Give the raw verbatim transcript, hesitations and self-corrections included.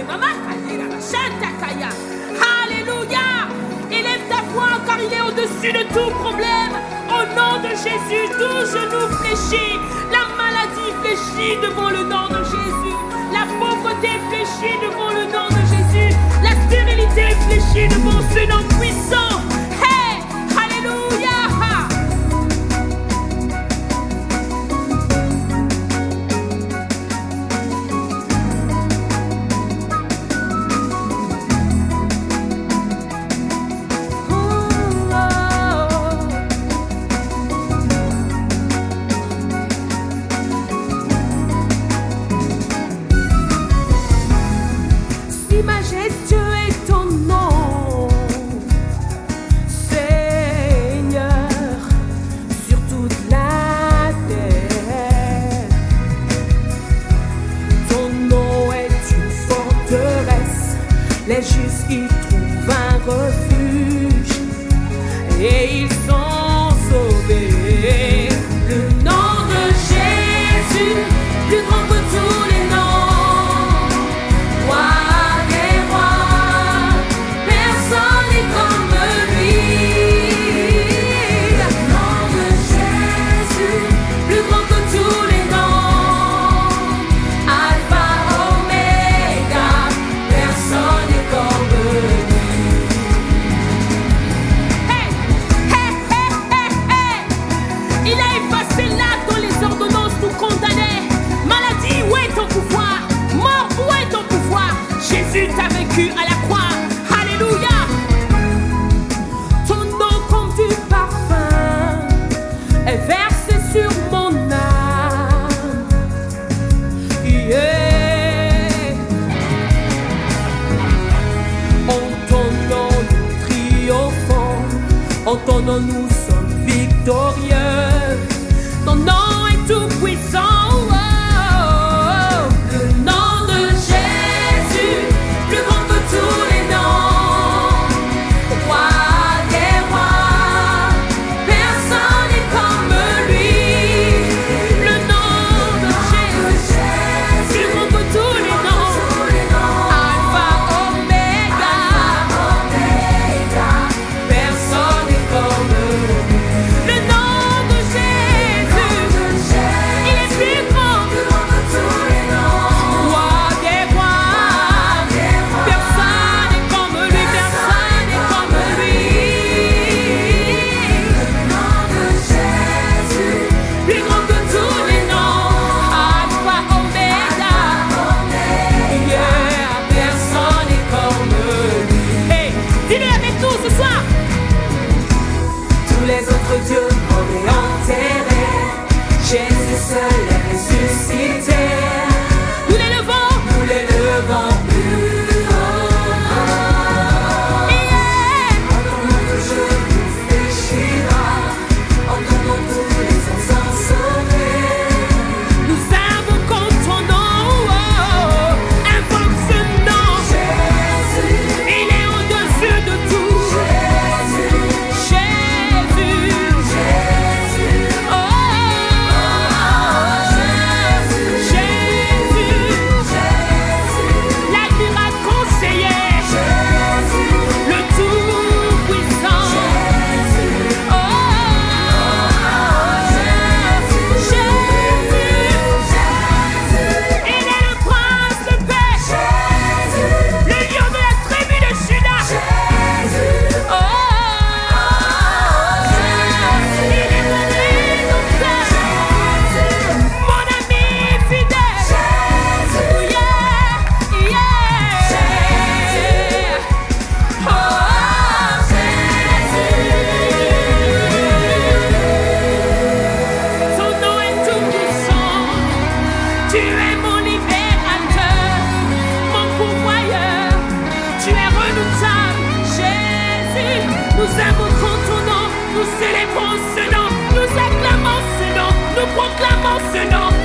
Alléluia. Élève ta voix car il est au-dessus de tout problème. Au nom de Jésus, tout genou fléchit. La maladie fléchit devant le nom de Jésus. La pauvreté fléchit devant le nom de Jésus. La stérilité fléchit devant ce nom puissant. Hey, alléluia. Les justes y trouvent un refuge et ils sont sauvés. Le nom de Jésus, plus grand que tous les noms. Roi des rois, personne n'est comme lui. Le nom de Jésus, plus grand que tous les noms. Alpha, Oméga, personne n'est comme lui. Hey, hey, hey, hey, hey. Il a effacé l'acte dont les ordonnances nous condamnaient. Maladie, où est ton pouvoir? Mort, où est ton pouvoir? Jésus t'a vaincu à la croix. Alléluia. Ton nom comme du parfum est versé sur mon âme. Yeah. En ton nom nous triomphons, en ton nom nous sommes victorieux. Ton nom est tout puissant. Oh, le nom de Jésus, plus grand que tous les noms. Roi des rois, personne n'est comme lui. Le nom de Jésus, plus grand que tous les noms. Alpha, Oméga, personne n'est comme lui. Le nom de Jésus, il est plus grand que tous les noms. Roi des rois, personne n'est comme lui, personne n'est comme lui. Le nom de Jésus, plus grand que tous les noms. Alpha, Oméga, yeah, personne n'est comme lui. Hey, dis-le avec nous ce soir. Tous les autres dieux morts et enterrés, Jésus seul est ressuscité. Nous l'élevons. Nous l'élevons plus haut. Yeah. En ton nom tout genou fléchira, en ton nom tous les hommes sont sauvés. Nous invoquons ton nom. Oh, invoque ce nom. Jésus, Il est au-dessus de tout. Jésus, Jésus. Jésus, Oh, Jésus, Jésus. Jésus, L'admirable conseiller. Jésus, Le tout-puissant. Jésus, Oh, Jésus. Il est le prince de paix. Le lion de la tribu de Juda. Oh, il est mon rédempteur. Mon ami fidèle. Yeah, yeah. Oh, Jésus. Ton nom est tout puissant. Tu es mon libérateur, mon pourvoyeur. Tu es redoutable, Jésus. Nous invoquons ton nom, nous célébrons ce nom, nous acclamons ce nom, nous proclamons ce nom.